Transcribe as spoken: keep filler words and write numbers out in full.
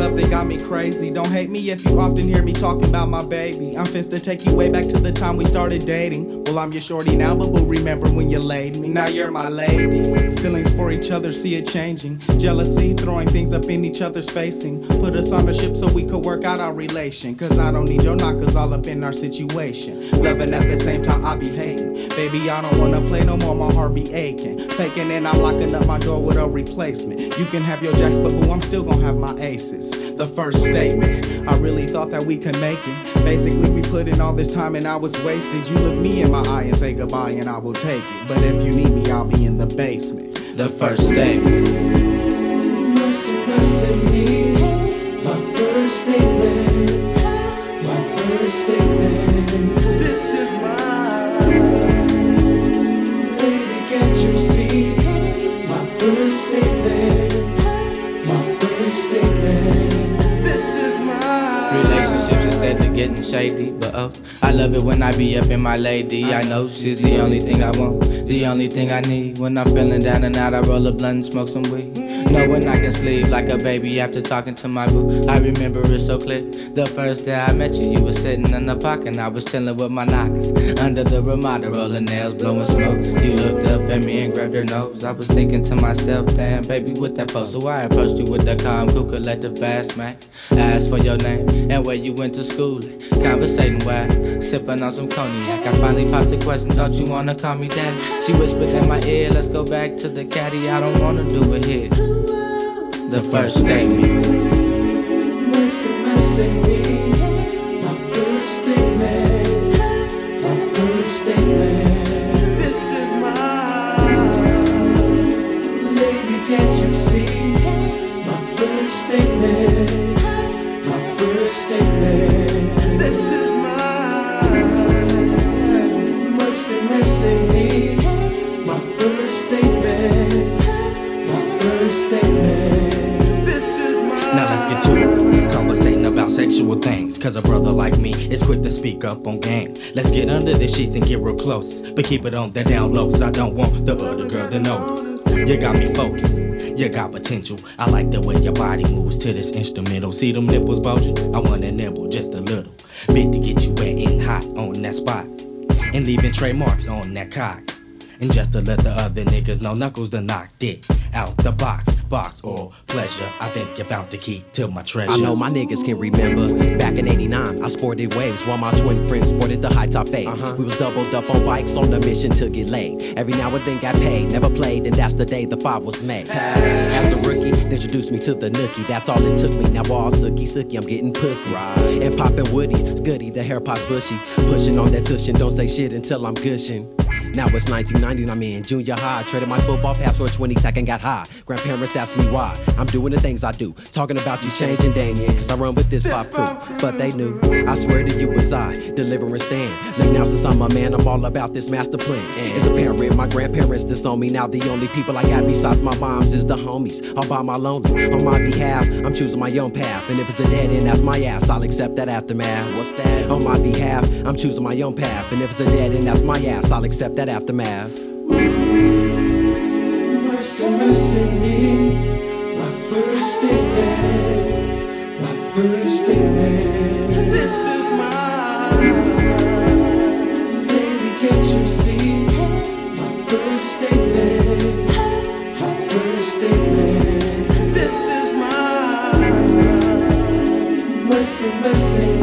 love that got me crazy. Don't hate me if you often hear me talking about my baby. I'm finna take you way back to the time we started dating. Well, I'm your shorty now, but we'll remember when you laid me. Now you're my lady. Feelings for each other, see it changing. Jealousy, throwing things up in each other's facing. Put us on a ship so we could work out our relation. Cause I don't need your knockers all up in our situation. Loving at the same time I be hating. Baby, I don't wanna play no more, my heart be aching. Faking and I'm locking up my door with a replacement. You can have your jacks, but boo, I'm still gonna have my aces. The first statement, I really thought that we could make it. Basically, we put in all this time and I was wasted. You look me in my eye and say goodbye and I will take it. But if you need me, I'll be in the basement. The first statement. Mercy, mercy me. My first statement. My first statement. This is mine. Lady, can't you see? My first statement. My first statement. This is mine. Relationships instead of getting shady, but oh, I love it when I be up in my lady. I know she's the only thing I want, the only thing I need. When I'm feeling down and out, I roll a blunt and smoke some weed. Knowing I can sleep like a baby after talking to my boo. I remember it so clear. The first day I met you, you was sitting in the park and I was chilling with my knockers under the Ramada, rolling nails, blowing smoke. You looked up at me and grabbed your nose. I was thinking to myself, damn, baby, what that for? So I approached you with the calm, cool, collective fast, man. Asked for your name and where you went to school. Conversating while sipping on some cognac. I finally popped the question, don't you wanna call me daddy? She whispered in my ear, let's go back to the caddy. I don't wanna do it here. The first statement. Mercy, mercy me. My first statement. My first statement. This is mine. Lady, can't you see? My first statement. My first statement. This is mine. Mercy, mercy me. My first statement. My first statement. Now let's get to it. Conversating about sexual things. Cause a brother like me is quick to speak up on game. Let's get under the sheets and get real close. But keep it on the down low, 'cause I don't want the other girl to notice. You got me focused. You got potential. I like the way your body moves to this instrumental. See them nipples bulging? I wanna nibble just a little bit to get you wet and hot on that spot. And leaving trademarks on that cock. And just to let the other niggas know, Knuckles done knocked it out the box, box or pleasure. I think you found the key to my treasure. I know my niggas can remember. Back in eighty-nine, I sported waves while my twin friends sported the high top fades. Uh-huh. We was doubled up on bikes on the mission to get laid. Every now and then got paid, never played, and that's the day the five was made. As a rookie, they introduced me to the nookie. That's all it took me. Now all sookie sookie, I'm getting pussy. Right. And popping woodies, goody, the hair pot's bushy. Pushing on that tuition, don't say shit until I'm gushing. Now it's nineteen ninety and I'm in junior high. Traded my football pass for a twenty second, got high. Grandparents asked me why. I'm doing the things I do. Talking about you changing, Damien, cause I run with this pop crew. But they knew, I swear to you was I, delivering stand. Like now since I'm a man, I'm all about this master plan. It's apparent my grandparents disown me. Now the only people I got besides my moms is the homies. All by my lonely. On my behalf, I'm choosing my own path. And if it's a dead end, that's my ass, I'll accept that aftermath. What's that? On my behalf, I'm choosing my own path. And if it's a dead end, that's my ass, I'll accept that aftermath. Mercy, mercy me. My first statement. My first statement. This is mine. Baby, can't you see? My first statement. My first statement. This is mine. Mercy, mercy